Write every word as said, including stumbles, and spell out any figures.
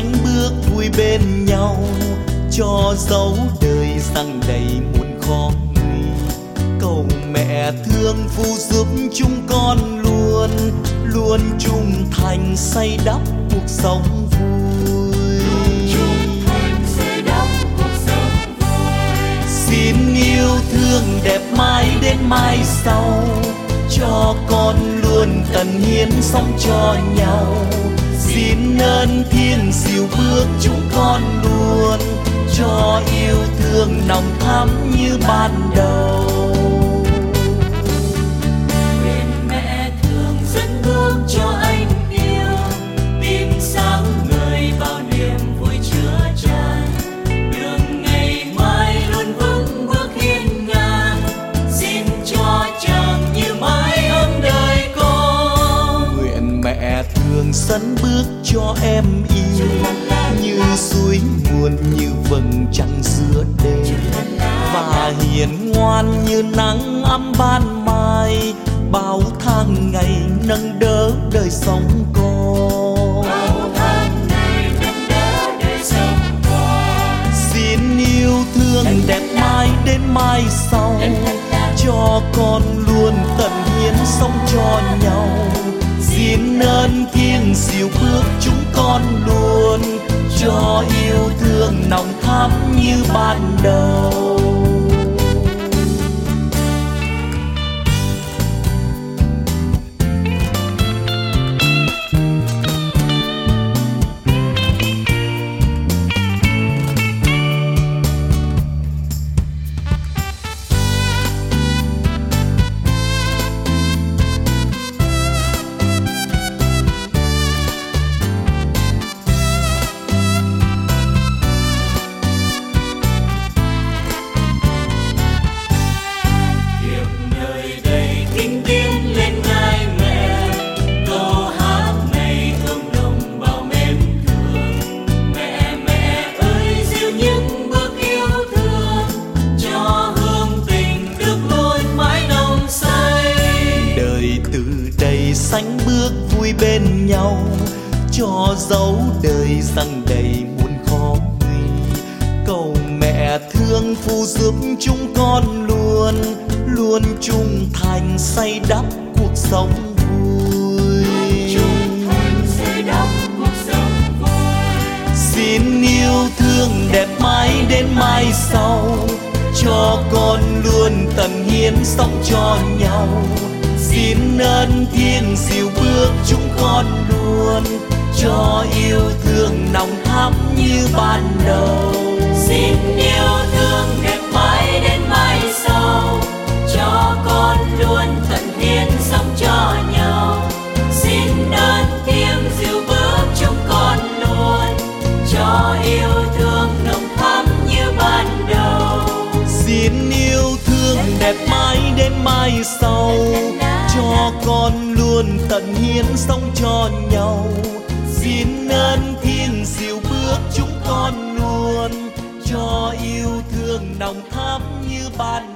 sánh bước vui bên nhau, cho dấu đời rằng đầy muôn khó nguy. Cầu mẹ thương phù giúp chúng con luôn luôn trung thành xây đắp cuộc sống vui. Xin yêu thương đẹp mãi đến mai sau, cho con luôn tận hiến sống cho nhau. Xin ơn thiên dìu bước chúng con luôn, cho yêu thương nồng thắm như ban đầu. Nguyện mẹ thường dẫn bước cho anh yêu, tim sáng người bao niềm vui chứa chan. Đường ngày mai luôn vững bước hiên ngang, xin cho chàng như mái ấm đời con. Nguyện mẹ thường dẫn bước cho em yêu, như suối nguồn như vầng trăng giữa đêm, và hiền ngoan như nắng ấm ban mai, bao tháng ngày nâng đỡ đời sống con. Xin yêu thương đẹp mãi đến mai sau, cho con luôn tận hiến sống cho nhau. Xin ơn thiên dìu bước chúng con luôn, cho yêu thương nồng thắm như ban đầu. Sánh bước vui bên nhau, cho dấu đời rằng đầy muôn khó nguy. Cầu mẹ thương phù giúp chúng con luôn luôn trung thành xây đắp cuộc sống vui. Xin yêu thương đẹp mãi đến mai sau, cho con luôn tận hiến sống cho nhau. Xin ơn thiên dìu bước chúng con luôn, cho yêu thương nồng thắm như ban đầu. Xin yêu thương đẹp mãi đến mai sau, cho con luôn tận hiến sống cho nhau. Xin ơn thiên dìu bước chúng con luôn, cho yêu thương nồng thắm như ban đầu. Xin yêu thương đẹp mãi đến mai sau, cho con luôn tận hiến sống cho nhau. Xin ơn thiên dìu bước chúng con luôn, cho yêu thương nồng thắm như ban